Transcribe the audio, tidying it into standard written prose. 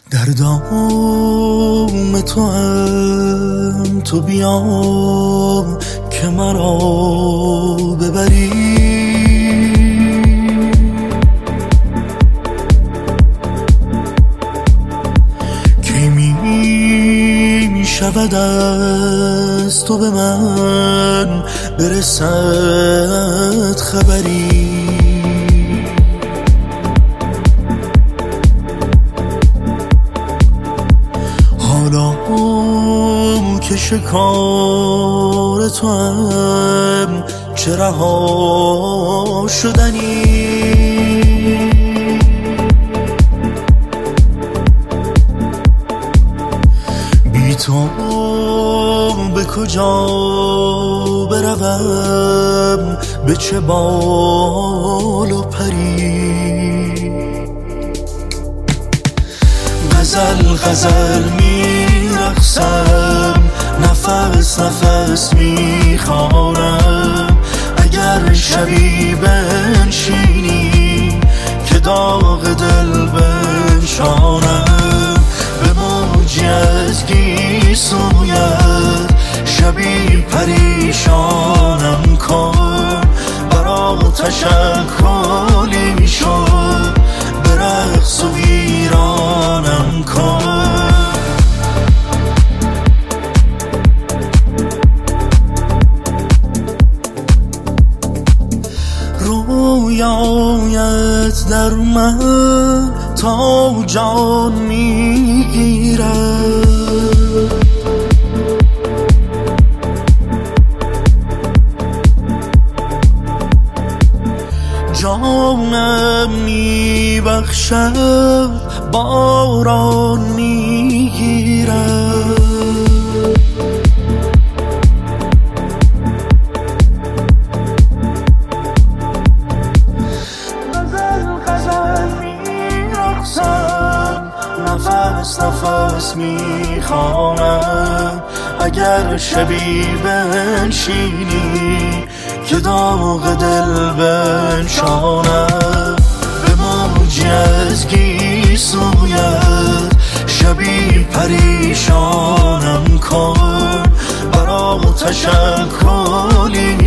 در دام تو هم تو بیا که مرا ببری، کی می شود از تو به من برسد خبری. حالا که شکار تو هم چه رها شدنی، بی تو به کجا بروم، به چه بال و پری. غزل غزل میرقصم، نفس نفس میخوانم، اگر شبی بنشینی که داغ دل بنشانم. به موجی از گیسویت شبی پریشانم کن، برا تشکلی شد به رقص و ویرانم کن. رویایت در من تا جان میگیرد، جانم میبخشد باران میگیرد. نفس نفس میخوانم، اگر شبی بنشینی که داغ دل بنشانم. به موجی از گیسویت شبی پریشانم کن، برا تشکلی